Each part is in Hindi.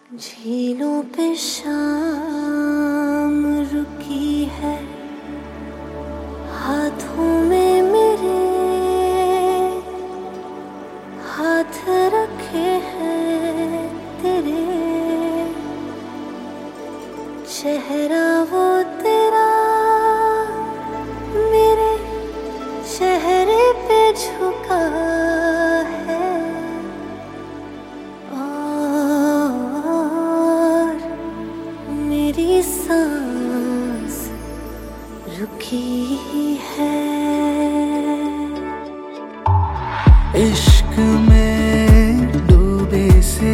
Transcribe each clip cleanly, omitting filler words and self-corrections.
झीलों पे शाम रुकी है, हाथों में मेरे हाथ रखे हैं तेरे। चेहरा वो तेरा मेरे चेहरे पे झुका है, और मेरी सांस रुकी है। इश्क में डूबे से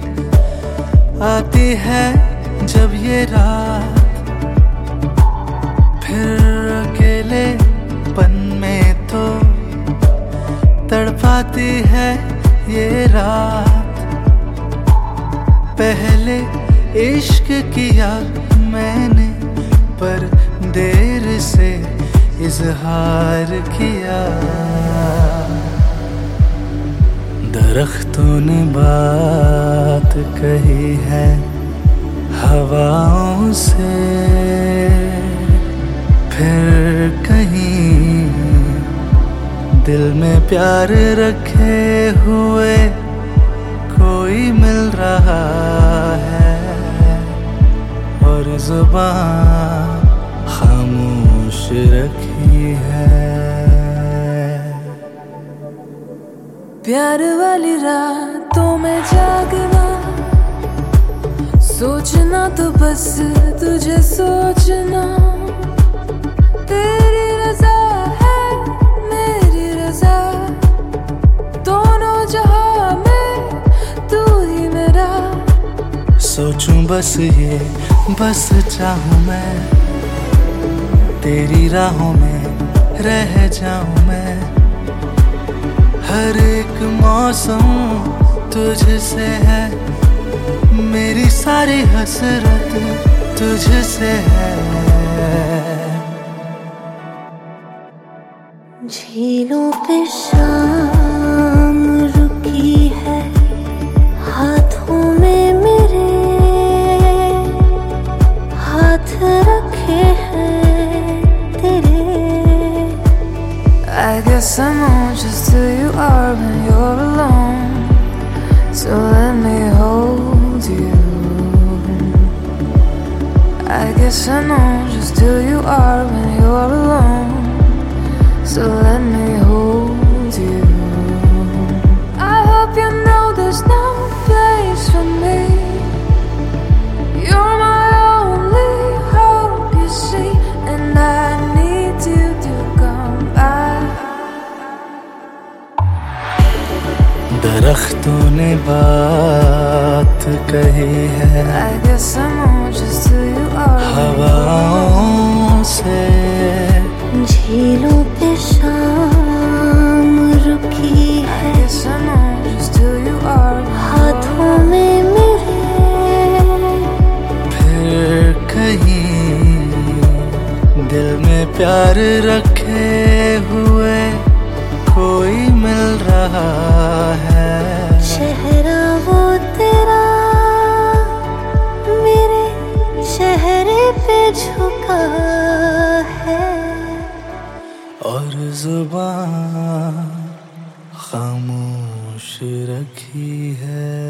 आती है जब ये रात, फिर अकेलेपन में तो तड़पाती है ये रात। पहले इश्क किया मैंने पर देर से इजहार किया। दरख्तों ने बात कही है हवाओं से, फिर कहीं दिल में प्यार रखे हुए कोई मिल रहा है, और जुबान खामोश रखी है। प्यार वाली रातों में जागना, सोचना तो बस तुझे सोचना। तेरी रज़ा है मेरी रज़ा, दोनों जहां में तू ही मेरा। सोचूं बस ये बस चाहूं मैं, तेरी राहों में रह जाऊं मैं। हर एक मौसम तुझसे है, मेरी सारी हसरत तुझसे है। झीलों पे शाम रुकी है, हाथों में मेरे हाथ रखे हैं तेरे। I guess I know just who you are when you're alone, so let me hold you. I guess I know just who you are when you're alone, so let me hold you. I hope you know there's no place for me. You're my only hope, you see, and I need you to come back. दरख्तों ने बात कही है I guess I know just who you are. हवाओं से, झीलों पे शाम रुकी है, I guess I know just who you are. हाथों में मेरे फिर कहीं दिल में प्यार रखे हुए कोई मिल रहा है। चेहरा वो तेरा मेरे चेहरे पे झुका है, और जुबान खामोश रखी है।